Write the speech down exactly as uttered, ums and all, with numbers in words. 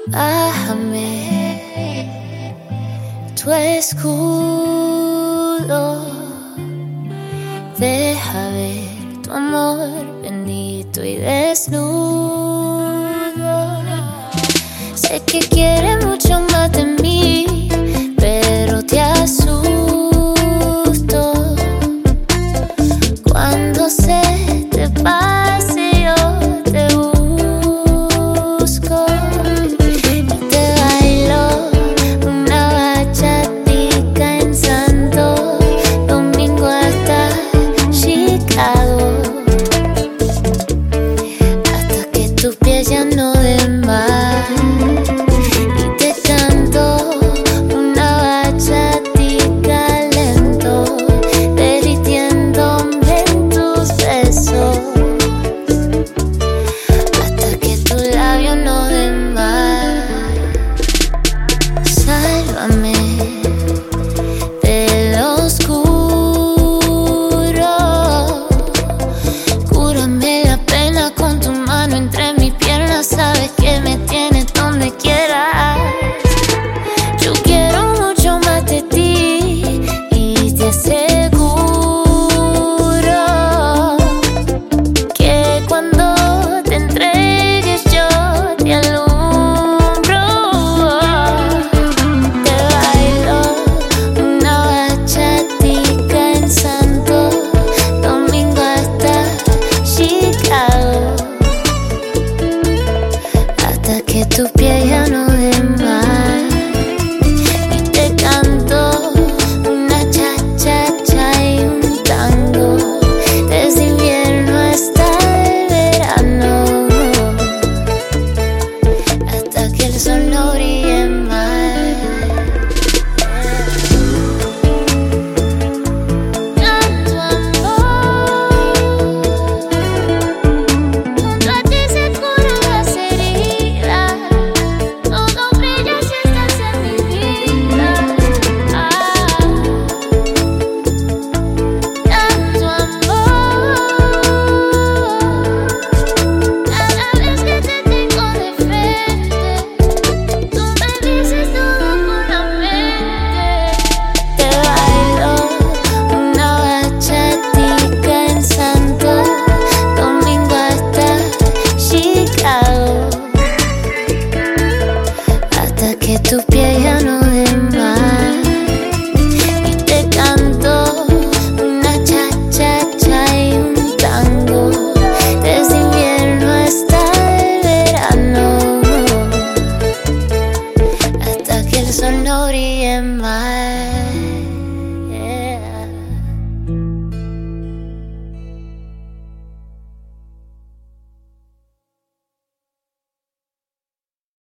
Bájame tu escudo, deja ver tu amor bendito y desnudo. Sé que quieres mucho más de mí, pero te asusto cuando se te pase. Yo te busco y te bailo una bachatica en Santo Domingo hasta Chicago, hasta que tus pies ya no den más. Y te canto una bachatica lento, derritiéndome en tus besos, hasta que tus labios no den más. Sálvame del oscuro, cúrame la pena con tu mano entre mis piernas. Sabes que me tienes donde quieras. Yo quiero mucho más de ti y te aseguro que cuando te entregues yo te alumbro. Te bailo una bachatica en Santo Domingo hasta Chicago, hasta que tus pies ya no den más. Y te canto una cha-cha-cha y un tango, desde invierno hasta el verano, hasta que el sol no brille más. Tanto amor, junto a ti se curan las heridas, todo brilla si estás en mi vida. Ah, tanto amor, cada vez que te tengo de frente, tú me dices todo con la mente. Te bailo una bachatica en Santo Domingo hasta Chicago, hasta que tus pies ya no den más. Y te canto una cha-cha-cha y un tango, desde invierno hasta el verano, hasta que el sol no brille más.